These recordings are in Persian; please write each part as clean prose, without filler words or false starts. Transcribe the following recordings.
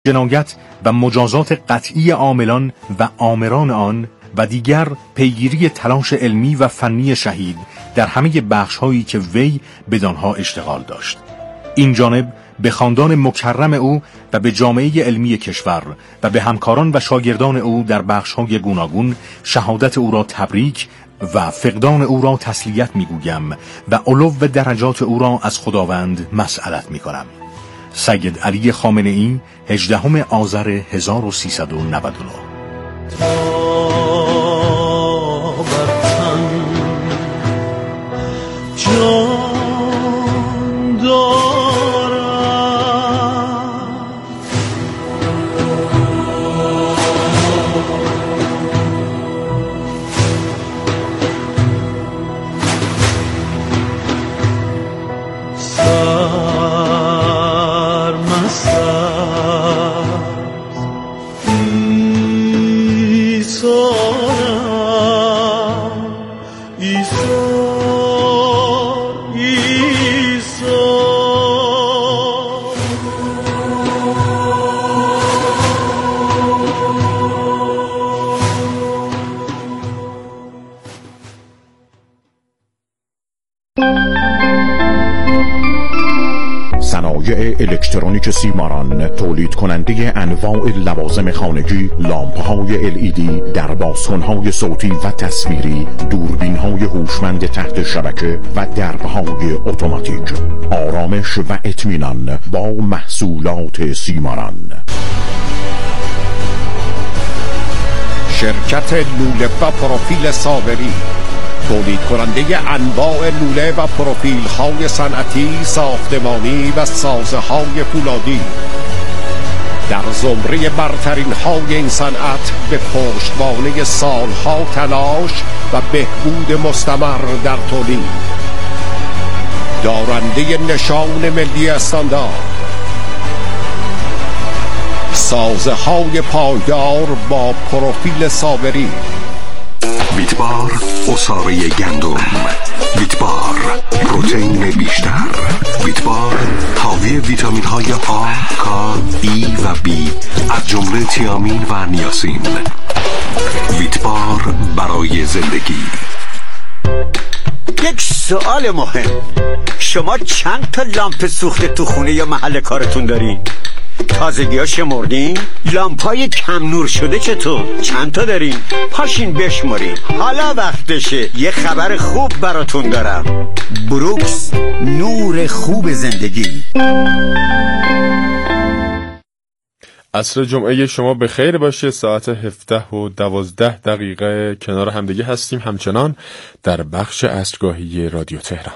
جنایت و مجازات قطعی عاملان و آمران آن و دیگر پیگیری تلاش علمی و فنی شهید در همه بخش‌هایی که وی بدانها اشتغال داشت. این جانب به خاندان مکرم او و به جامعه علمی کشور و به همکاران و شاگردان او در بخش‌های گوناگون شهادت او را تبریک و فقدان او را تسلیت می‌گویم و علو درجات او را از خداوند مسئلت می‌کنم. سید علی خامنه‌ای 18 آذر 1399. صنایع الکترونیک سیماران تولید کننده انواع لوازم خانگی، لامپ‌های LED، دربازکن‌های صوتی و تصویری، دوربین‌های هوشمند تحت شبکه و درب‌های اتوماتیک. آرامش و اطمینان با محصولات سیماران. شرکت لوله و پروفیل صابری، تولید کننده انواع لوله و پروفیل های صنعتی، ساختمانی و سازه های فولادی، در زمره برترین های این صنعت به پشتوانه سالها تلاش و بهبود مستمر در تولید، دارنده نشان ملی استاندارد، سازه های پایدار با پروفیل صابری. ویتبار عصاره گندم، ویتبار پروتئین بیشتر، ویتبار حاوی ویتامین های آ، کا، ای و بی از جمله تیامین و نیاسین. ویتبار برای زندگی. یک سوال مهم، شما چند تا لامپ سوخته تو خونه یا محل کارتون دارین؟ تازگی ها شمردین؟ لامپای کم نور شده چطور؟ چند تا دارین؟ پاشین بشمارین. حالا وقتشه. یه خبر خوب براتون دارم. بروکس، نور خوب زندگی. عصر جمعه شما به خیر باشه. ساعت 17:12 کنار همدیگه هستیم، همچنان در بخش عصرگاهی رادیو تهران.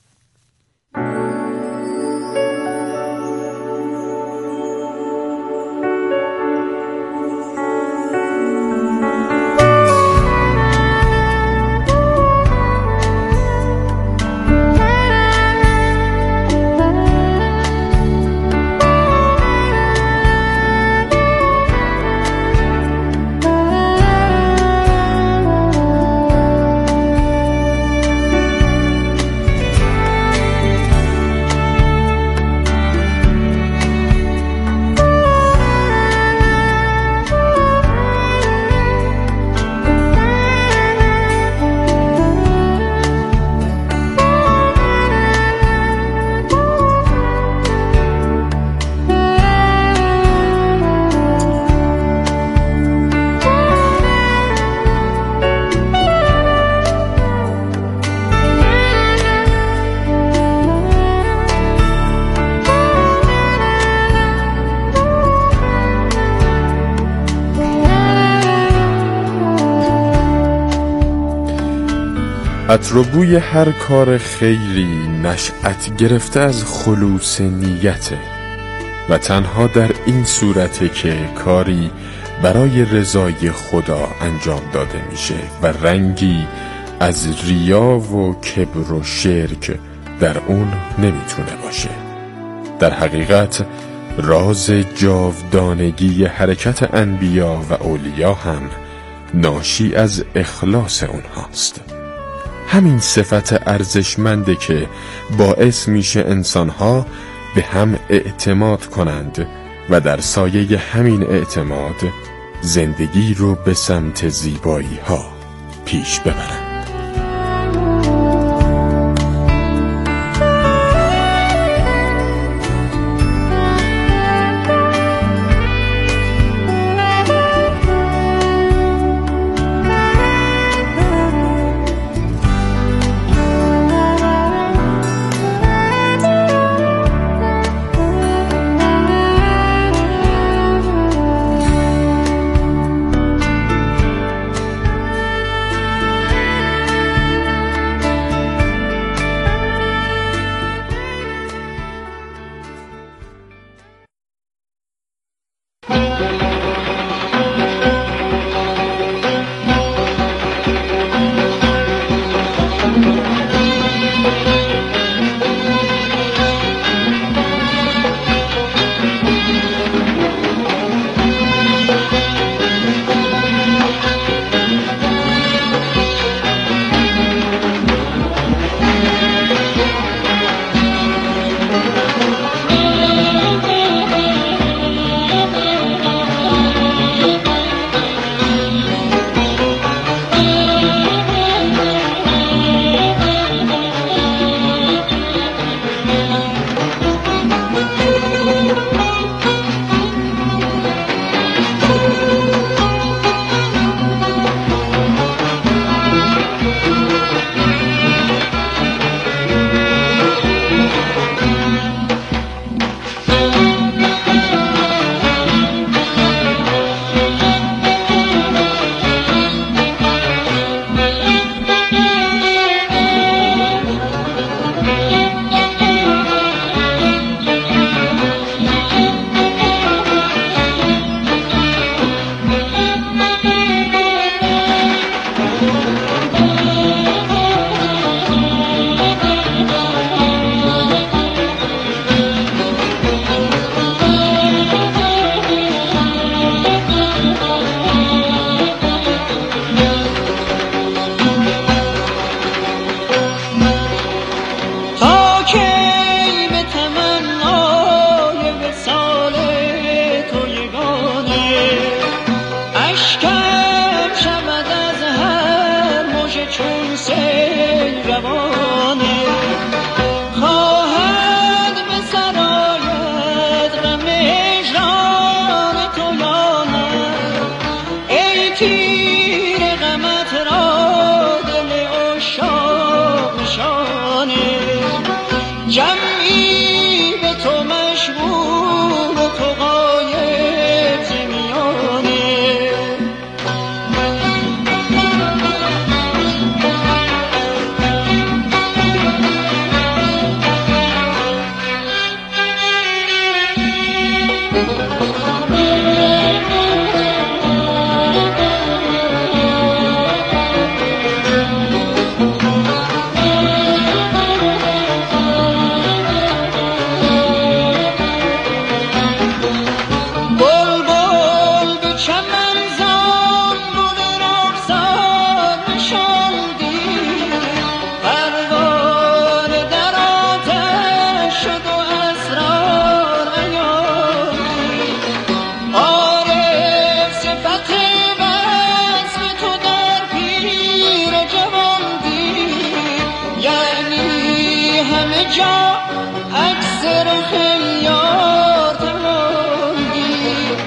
عطر و بوی هر کار خیری نشأت گرفته از خلوص نیته و تنها در این صورته که کاری برای رضای خدا انجام داده میشه و رنگی از ریا و کبر و شرک در اون نمیتونه باشه. در حقیقت راز جاودانگی حرکت انبیا و اولیا هم ناشی از اخلاص اونهاست. همین صفت ارزشمنده که باعث میشه انسانها به هم اعتماد کنند و در سایه همین اعتماد زندگی رو به سمت زیبایی ها پیش ببرن. اکثر خیار تماندی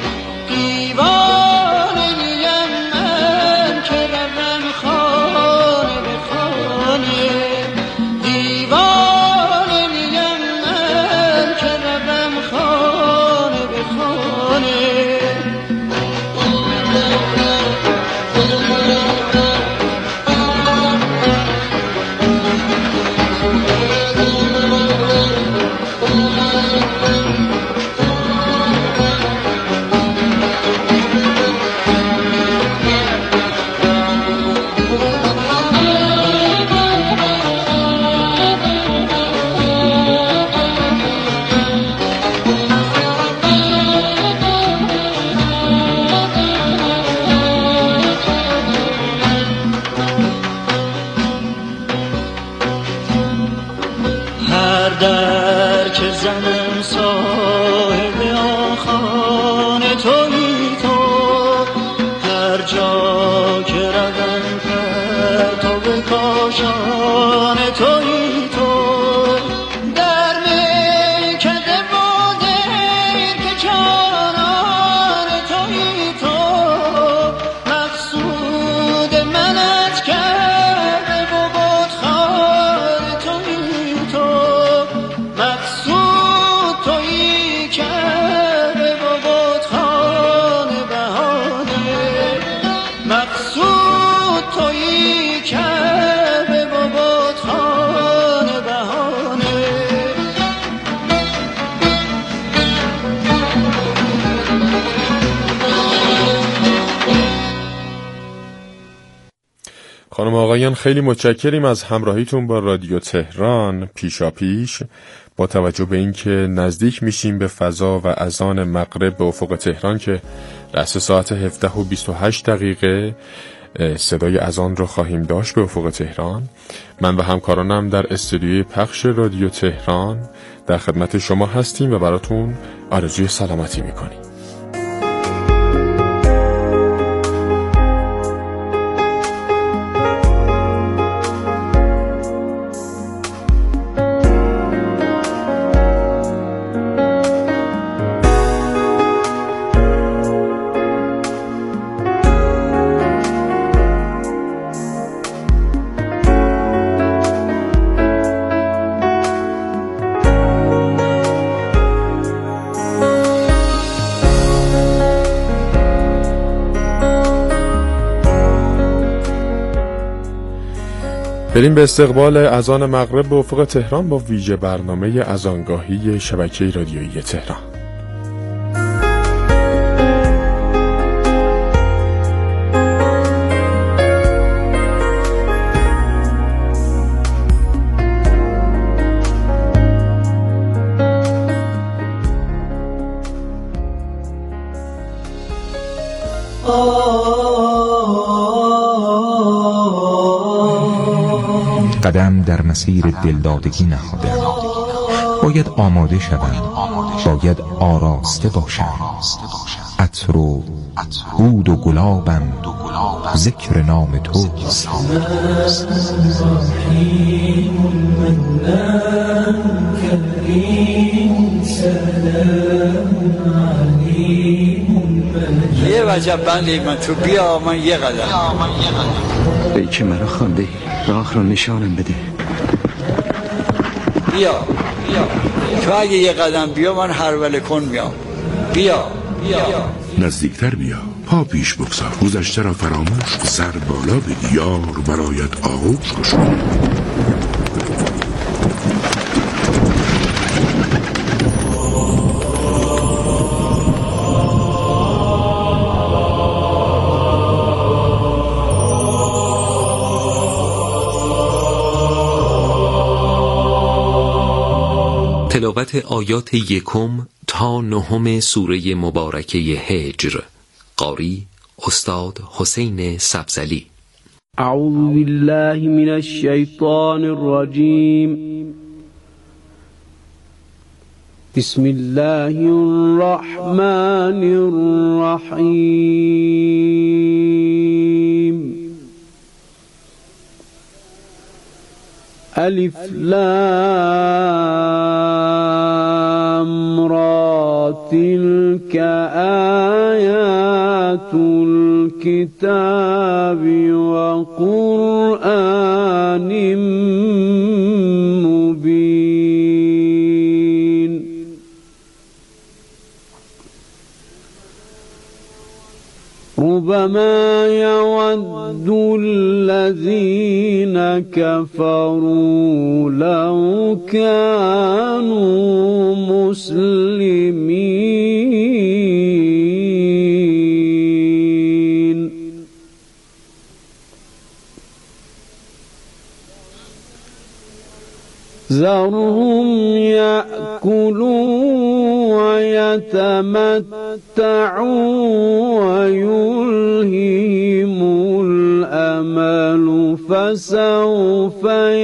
خانم آقایان خیلی متشکریم از همراهیتون با رادیو تهران. پیشاپیش با توجه به اینکه نزدیک میشیم به فضا و اذان مغرب به افق تهران که رأس ساعت 17:28 صدای اذان رو خواهیم داشت به افق تهران، من و همکارانم در استودیوی پخش رادیو تهران در خدمت شما هستیم و براتون آرزوی سلامتی میکنیم. بریم به استقبال اذان مغرب به افق تهران با ویژه برنامه اذانگاهی شبکه رادیویی تهران. قدم در مسیر دلدادگی نهادم، باید آماده شوم، باید آراسته باشم. عطر و عود و گلابم ذکر نام توست. یه وجب بندی من تو بیا من یه قدم ای که مرا خوانده راه رو نشانم بده. بیا تو اگه یه قدم بیا من هرول کن میام. بیا نزدیکتر بیا، پا پیش بگذار، گذشته را فراموش، سر بالا بگی، یار برایت آغوش گشود. تلاوت آیات 1 تا 9 سوره مبارکه هجر. قاری استاد حسین سبزلی. اعوذ بالله من الشیطان الرجیم. بسم الله الرحمن الرحیم. الف لام را تلك آیات الكتاب وقرآن مبین. ربما يود الذين كفروا لو كانوا مسلمين. ذرهم يأكلوا ويتمتعوا ويلههم الأمل فسوف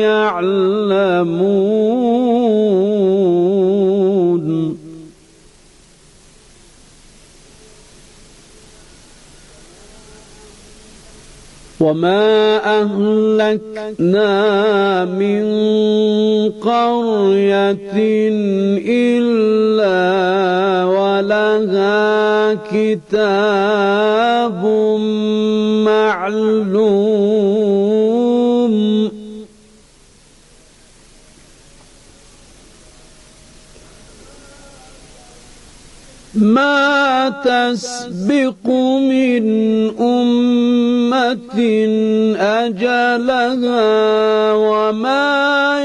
يعلمون. وما أهلكنا من قرية إلا ولها كتاب معلوم. ما تسبق من أمة أجلها وما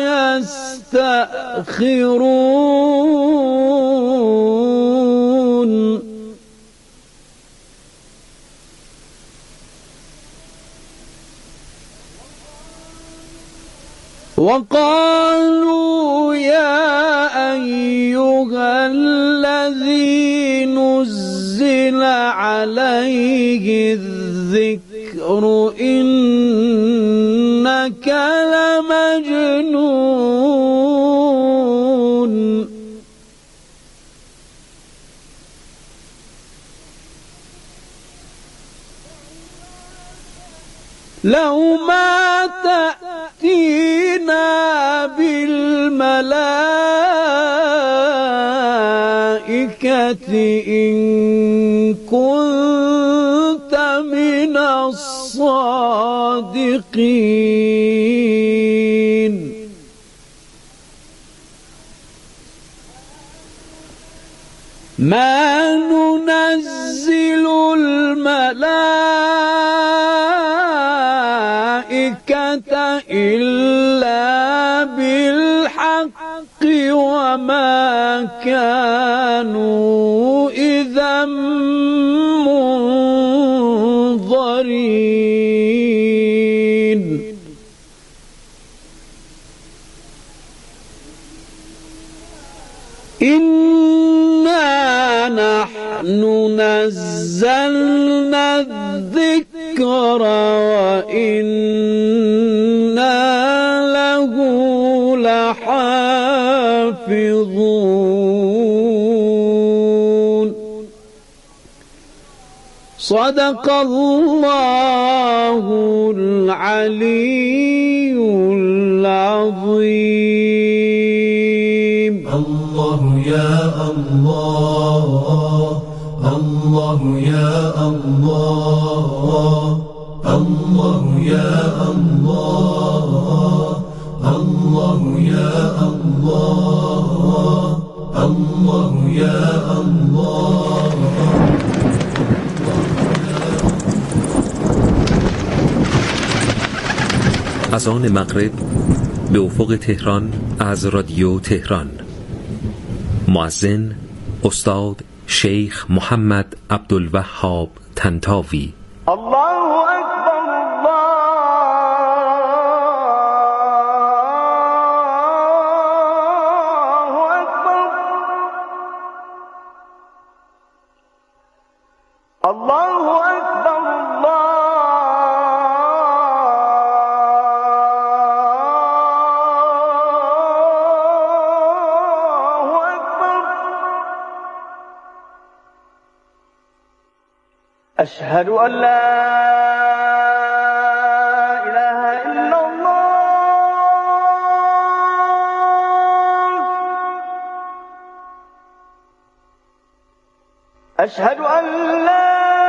يستأخرون. وقالوا يا أيها الذي نزل عليه الذكر إنك لمجنون لو ما تأتينا بالملائكة إن كنت من الصادقين ما ننزل الملائكة إلا بالحق وما كانوا إذا منظرين إنا نحن نزلنا الذكر وإنا له لحافظون صدق الله العلي العظيم. الله يا الله الله يا الله الله يا الله الله يا الله الله يا الله. از آن مغرب به افق تهران از رادیو تهران. مؤذن استاد شیخ محمد عبدالوهاب طنطاوی. الله اکبر الله اکبر الله اکبر أشهد أن لا إله إلا الله أشهد أن لا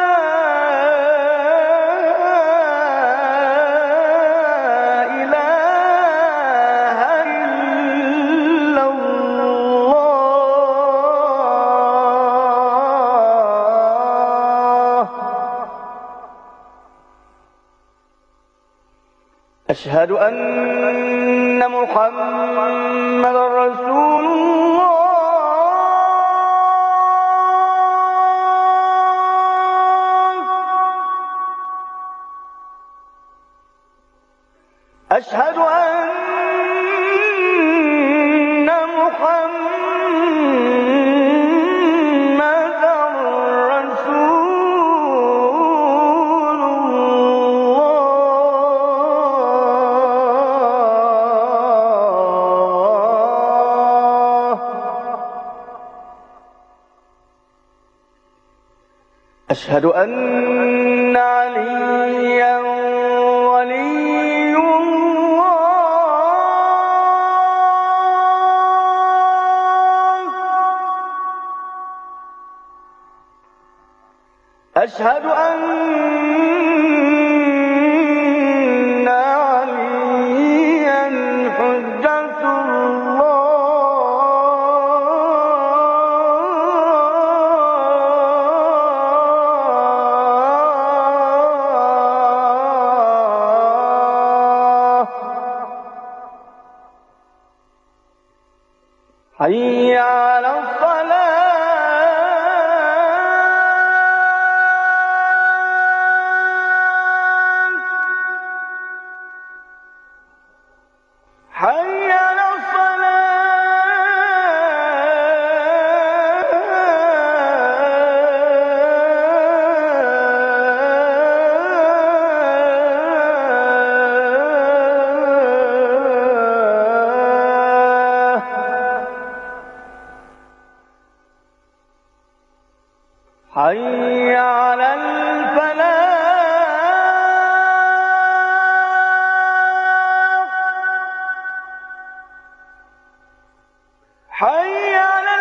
أشهد أن محمد رسول الله أشهد أن محمد رسول الله أشهد أن عليا ولي الله أشهد أن عليا حجة الله حي على الصلاة حي حي على الفلاح حي على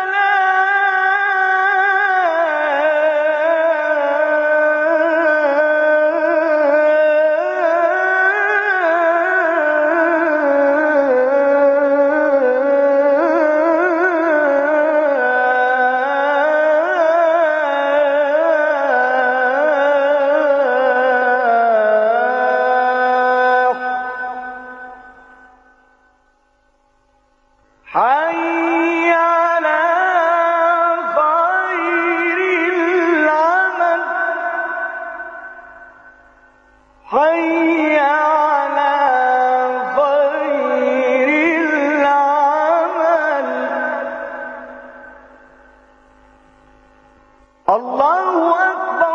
حي على خير العمل حي على خير العمل الله أكبر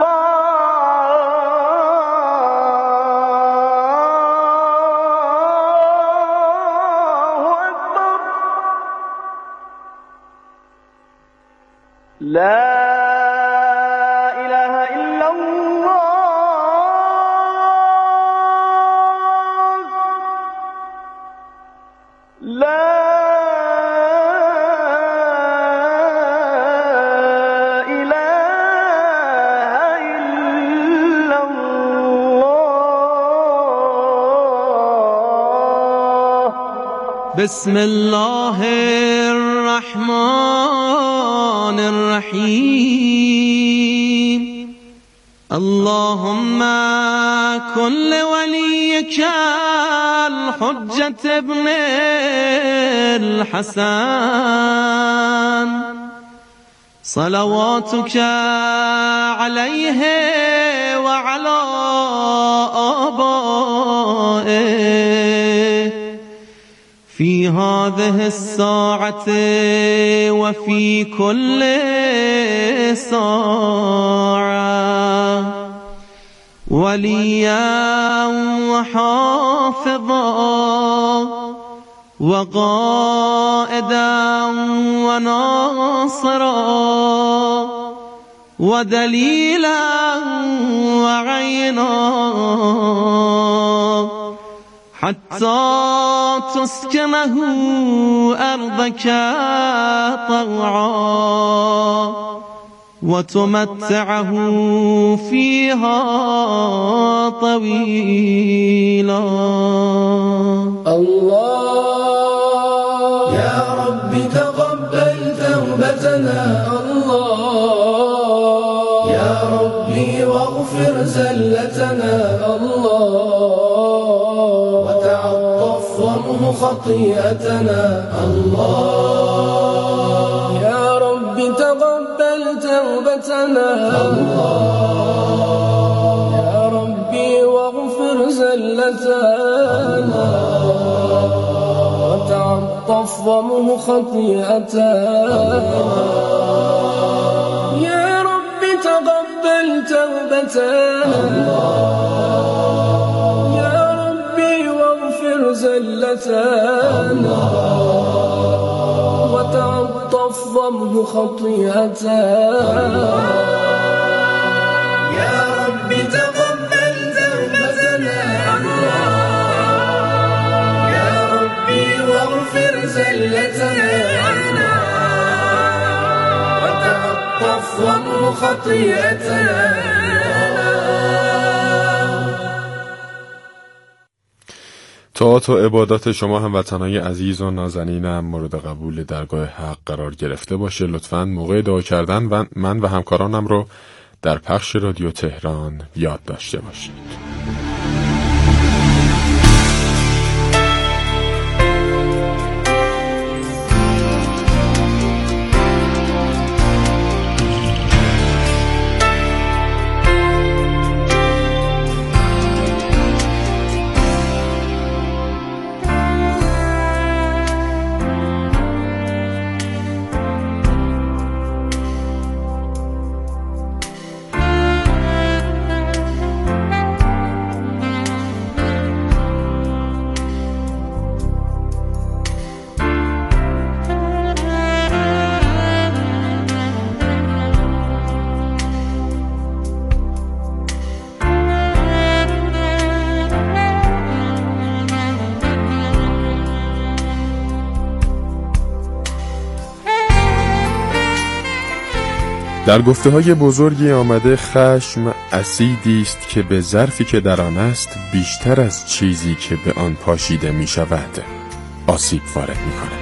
لا إله إلا الله لا إله إلا الله بسم الله الرحمن الرحيم اللهم كن لوليك الحجة ابن الحسن صلواتك عليه وعلى آبائه في هذه الساعة وفي كل ساعة وليا وحافظا وقائدا وناصرا ودليلا وعينا حتى تسكنه أرضك طوعا وتمتعه فيها طويلا الله يا رب تقبل توبتنا الله يا ربي واغفر زلتنا الله وتعطف وامه خطيئتنا الله يا رب تقبل توبتنا الله يا ربي واغفر زلتنا وتعطف وامه خطيئتنا يا رب تقبل توبتنا يا ربي واغفر زلتنا وتعطف وامه خطيئتنا يا رب تقبل توبتنا يا ربي واغفر زلتنا وتعطف وامه خطيئتنا. طاعات و عبادات شما هموطنان عزیز و نازنینم مورد قبول درگاه حق قرار گرفته باشه. لطفاً موقع دعا کردن من و همکارانم رو در پخش رادیو تهران یاد داشته باشید. در گفته‌های بزرگی آمده خشم اسیدی است که به ظرفی که در آن است بیشتر از چیزی که به آن پاشیده می شود آسیب وارد می کند.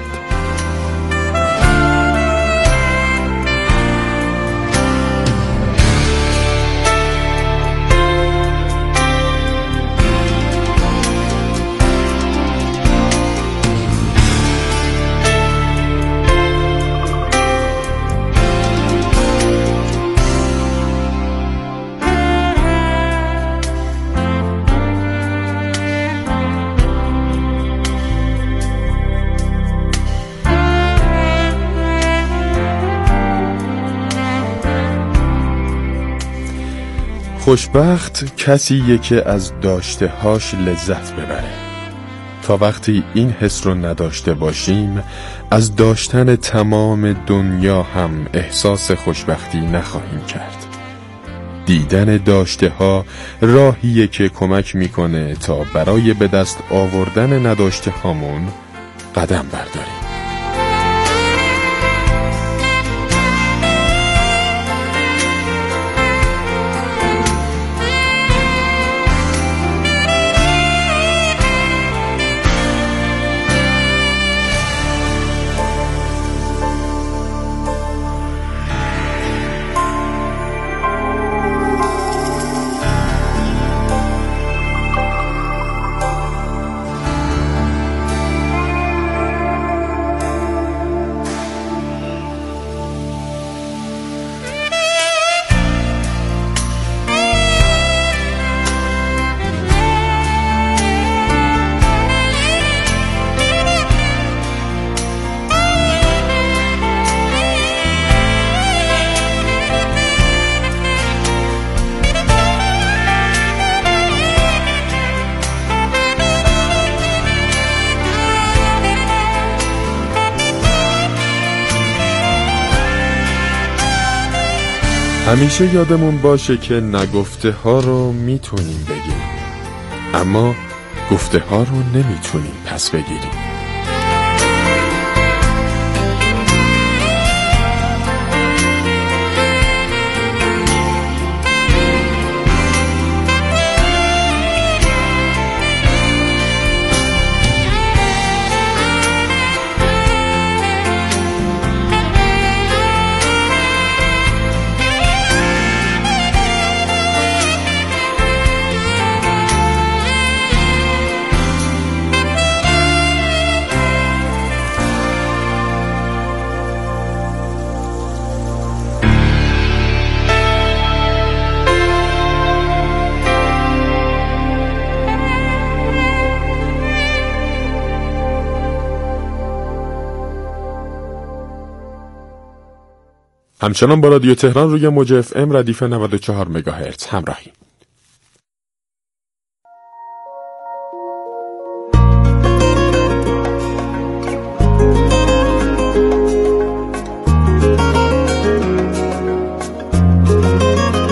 خوشبخت کسیه که از داشته‌هاش لذت ببره. تا وقتی این حس رو نداشته باشیم از داشتن تمام دنیا هم احساس خوشبختی نخواهیم کرد. دیدن داشته‌ها راهیه که کمک میکنه تا برای به دست آوردن نداشته‌هامون قدم برداریم. همیشه یادمون باشه که نگفته ها رو میتونیم بگیم اما گفته ها رو نمیتونیم پس بگیریم. همچنان با رادیو تهران روی موج FM ردیف 94 مگاهرتز همراهیم.